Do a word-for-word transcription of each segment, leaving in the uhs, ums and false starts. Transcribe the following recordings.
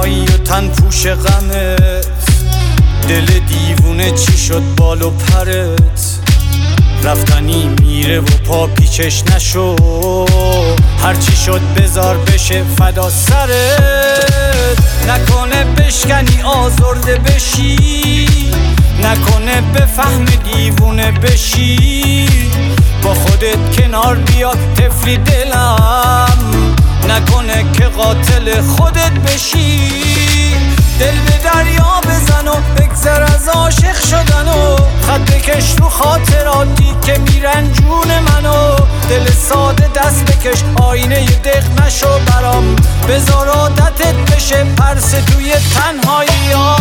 تنهایی و تن پوش غمت، دل دیوونه چی شد بال و پرت، رفتنی میره و پا پیچش نشو، هرچی شد بذار بشه فدا سرت، نکنه بشکنی آزرده بشی، نکنه بفهم دیوونه بشی، با خودت کنار بیاد طفلی دلم، نکنه که قاتل خودت بشی، دل به دریا بزن و بگذر از عاشق شدن و خط بکش رو خاطراتی که میرن جون منو، دل ساده دست بکش آینه دق نشو برام، بذار عادتت بشه پرس توی تنهایی ها.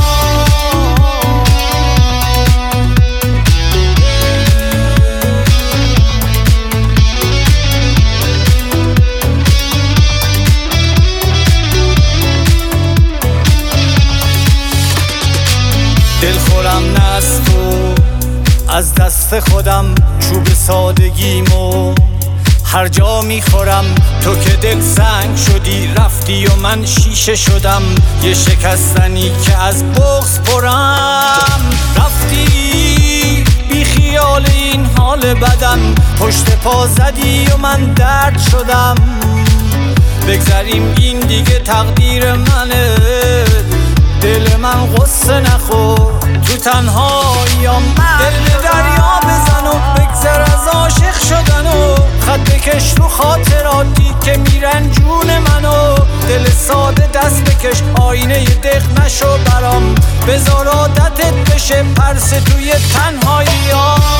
دلخورم نه از تو، از دست خودم چوب سادگیمو هر جا میخورم، تو که دل سنگ شدی رفتی و من شیشه شدم، یه شکستنی که از بغض پرم، رفتی بی خیال این حال بدم، پشت پا زدی و من درد شدم، بگذریم این دیگه تقدیر منه، دل من غصه نخور تو تنهاییام، دل به دریا بزن و بگذر از عاشق شدن و خط بکش رو خاطراتی که میرن جون منو، دل ساده دست بکش آینه دق نشو برام، بذار عادتت بشه پرس توی تنهاییام.